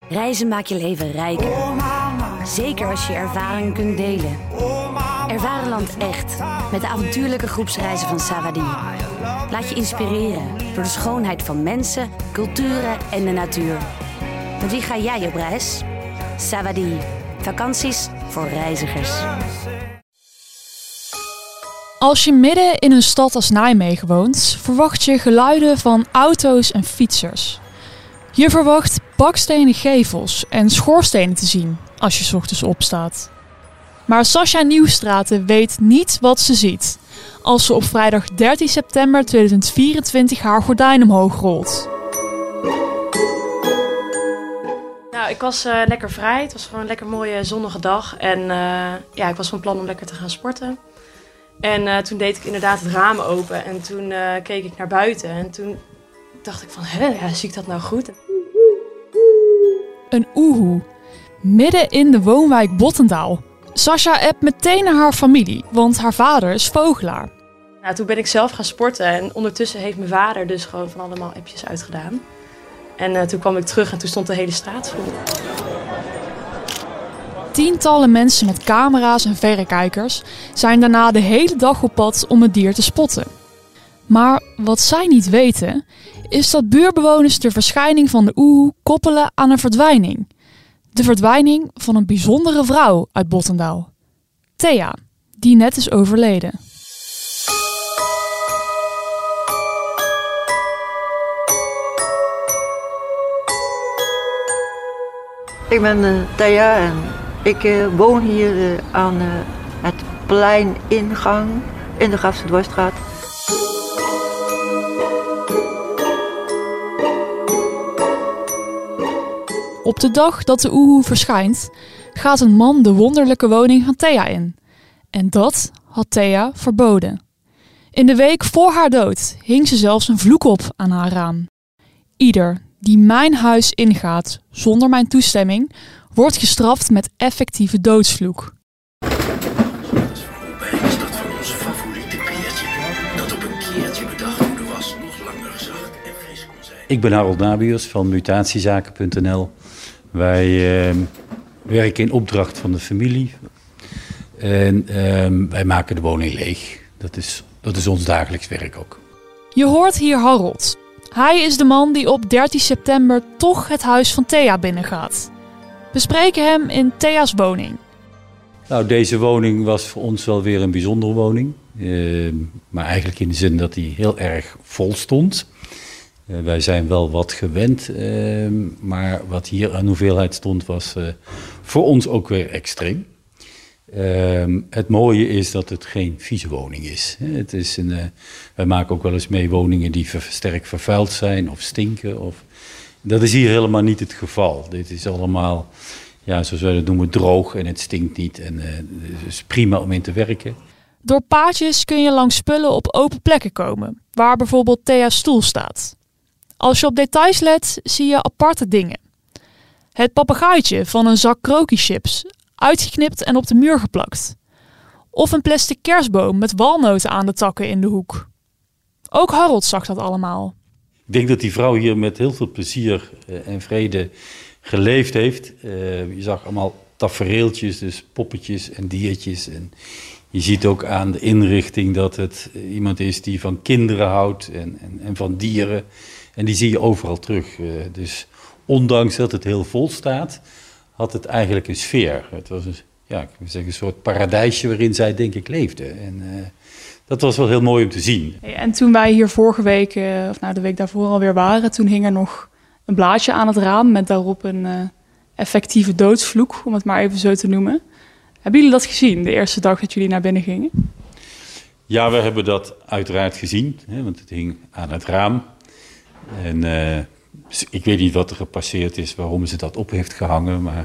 Reizen maakt je leven rijker. Zeker als je ervaringen kunt delen. Ervaar land echt met de avontuurlijke groepsreizen van Savadi. Laat je inspireren door de schoonheid van mensen, culturen en de natuur. Met wie ga jij op reis? Savadi. Vakanties voor reizigers. Als je midden in een stad als Nijmegen woont, verwacht je geluiden van auto's en fietsers. Je verwacht bakstenen gevels en schoorstenen te zien als je 's ochtends opstaat. Maar Sascha Nieuwstraten weet niet wat ze ziet als ze op vrijdag 13 september 2024 haar gordijn omhoog rolt. Nou, ik was lekker vrij. Het was gewoon een lekker mooie zonnige dag. En ik was van plan om lekker te gaan sporten. En toen deed ik inderdaad het raam open. En toen keek ik naar buiten. En toen dacht ik van, zie ik dat nou goed? Een oehoe. Midden in de woonwijk Bottendaal. Sascha appt meteen naar haar familie, want haar vader is vogelaar. Nou, toen ben ik zelf gaan sporten. En ondertussen heeft mijn vader dus gewoon van allemaal appjes uitgedaan. En toen kwam ik terug en toen stond de hele straat vol. Tientallen mensen met camera's en verrekijkers zijn daarna de hele dag op pad om het dier te spotten. Maar wat zij niet weten, is dat buurtbewoners de verschijning van de oehoe koppelen aan een verdwijning. De verdwijning van een bijzondere vrouw uit Bottendaal. Thea, die net is overleden. Ik ben Thea en ik woon hier aan het pleiningang in de Grafse Dwarsstraat. Op de dag dat de oehoe verschijnt, gaat een man de wonderlijke woning van Thea in. En dat had Thea verboden. In de week voor haar dood hing ze zelfs een vloek op aan haar raam. Ieder die mijn huis ingaat zonder mijn toestemming, wordt gestraft met effectieve doodsvloek. Is dat van onze favoriete biertje, dat op een keertje bedacht hoe de was nog langer zacht en fris kon zijn. Ik ben Harold Nabius van mutatiezaken.nl. Wij werken in opdracht van de familie. En wij maken de woning leeg. Dat is ons dagelijks werk ook. Je hoort hier Harold. Hij is de man die op 13 september toch het huis van Thea binnengaat. We spreken hem in Thea's woning. Nou, deze woning was voor ons wel weer een bijzondere woning. Maar eigenlijk in de zin dat hij heel erg vol stond. Wij zijn wel wat gewend, maar wat hier aan hoeveelheid stond was voor ons ook weer extreem. Het mooie is dat het geen vieze woning is. Wij maken ook wel eens mee woningen die sterk vervuild zijn of stinken. Dat is hier helemaal niet het geval. Dit is allemaal, zoals wij dat noemen, droog en het stinkt niet. En het is prima om in te werken. Door paadjes kun je langs spullen op open plekken komen, waar bijvoorbeeld Thea's stoel staat. Als je op details let, zie je aparte dingen. Het papegaaitje van een zak krokichips, uitgeknipt en op de muur geplakt. Of een plastic kerstboom met walnoten aan de takken in de hoek. Ook Harold zag dat allemaal. Ik denk dat die vrouw hier met heel veel plezier en vrede geleefd heeft. Je zag allemaal tafereeltjes, dus poppetjes en diertjes. En je ziet ook aan de inrichting dat het iemand is die van kinderen houdt en van dieren. En die zie je overal terug. Dus ondanks dat het heel vol staat, had het eigenlijk een sfeer. Het was een soort paradijsje waarin zij, denk ik, leefde. En dat was wel heel mooi om te zien. En toen wij hier vorige week, de week daarvoor alweer waren, toen hing er nog een blaadje aan het raam met daarop een effectieve doodsvloek, om het maar even zo te noemen. Hebben jullie dat gezien, de eerste dag dat jullie naar binnen gingen? Ja, we hebben dat uiteraard gezien, want het hing aan het raam. En ik weet niet wat er gepasseerd is, waarom ze dat op heeft gehangen, maar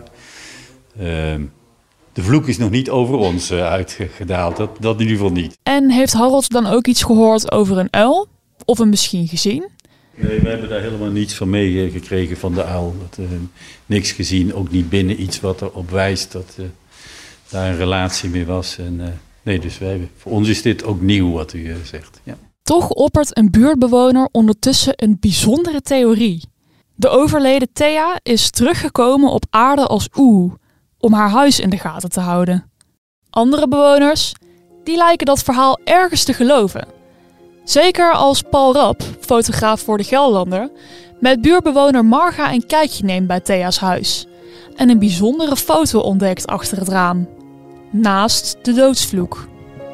de vloek is nog niet over ons uitgedaald, dat in ieder geval niet. En heeft Harold dan ook iets gehoord over een uil? Of hem misschien gezien? Nee, we hebben daar helemaal niets van meegekregen van de uil. Niks gezien, ook niet binnen iets wat erop wijst dat daar een relatie mee was. En, dus voor ons is dit ook nieuw wat u zegt. Ja. Toch oppert een buurtbewoner ondertussen een bijzondere theorie. De overleden Thea is teruggekomen op aarde als Uhu, om haar huis in de gaten te houden. Andere bewoners, die lijken dat verhaal ergens te geloven. Zeker als Paul Rapp, fotograaf voor de Gelderlander, met buurtbewoner Marga een kijkje neemt bij Thea's huis en een bijzondere foto ontdekt achter het raam, naast de doodsvloek.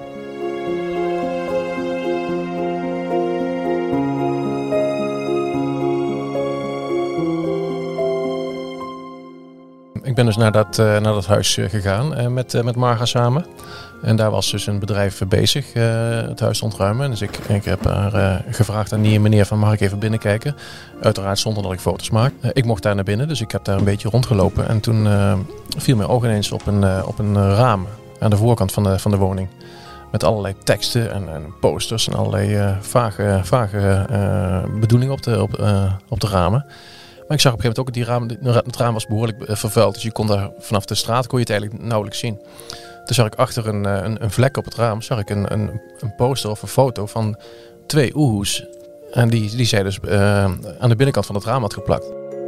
Ik ben dus naar dat huis gegaan met Marga samen. En daar was dus een bedrijf bezig het huis te ontruimen. Dus ik heb haar gevraagd aan die meneer van mag ik even binnenkijken. Uiteraard zonder dat ik foto's maak. Ik mocht daar naar binnen, dus ik heb daar een beetje rondgelopen. En toen viel mijn oog ineens op een raam aan de voorkant van de woning. Met allerlei teksten en posters en allerlei vage bedoelingen op de ramen. Maar ik zag op een gegeven moment ook het raam was behoorlijk vervuild. Dus je kon daar vanaf de straat kon je het eigenlijk nauwelijks zien. Toen zag ik achter een vlek op het raam zag ik een poster of een foto van 2 Uhu's. En die zij dus aan de binnenkant van het raam had geplakt.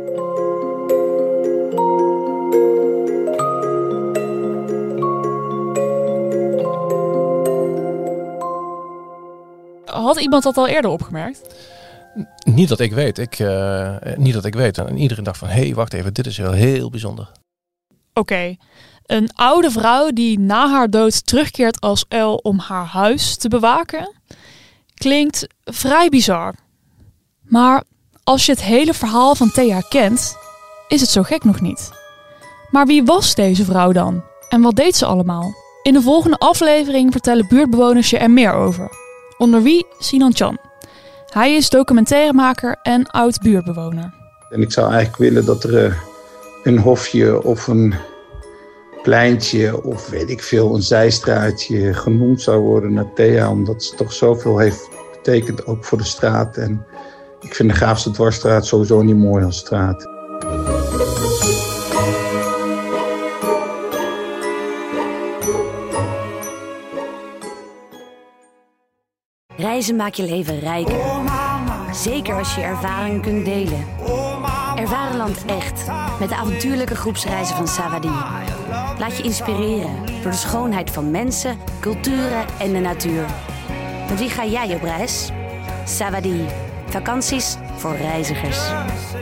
Had iemand dat al eerder opgemerkt? Niet dat ik weet. Niet dat ik weet. En iedereen dacht van, hé, wacht even, dit is wel heel bijzonder. Oké, een oude vrouw die na haar dood terugkeert als uil om haar huis te bewaken, klinkt vrij bizar. Maar als je het hele verhaal van Thea kent, is het zo gek nog niet. Maar wie was deze vrouw dan? En wat deed ze allemaal? In de volgende aflevering vertellen buurtbewoners je er meer over. Onder wie Sinan Can. Hij is documentairemaker en oud-buurtbewoner. En ik zou eigenlijk willen dat er een hofje of een pleintje of weet ik veel, een zijstraatje genoemd zou worden naar Thea. Omdat ze toch zoveel heeft betekend, ook voor de straat. En ik vind de Graafse Dwarsstraat sowieso niet mooi als straat. Reizen maakt je leven rijker. Zeker als je ervaringen kunt delen. Ervarenland echt. Met de avontuurlijke groepsreizen van Savadie. Laat je inspireren door de schoonheid van mensen, culturen en de natuur. Met wie ga jij op reis? Savadie. Vakanties voor reizigers.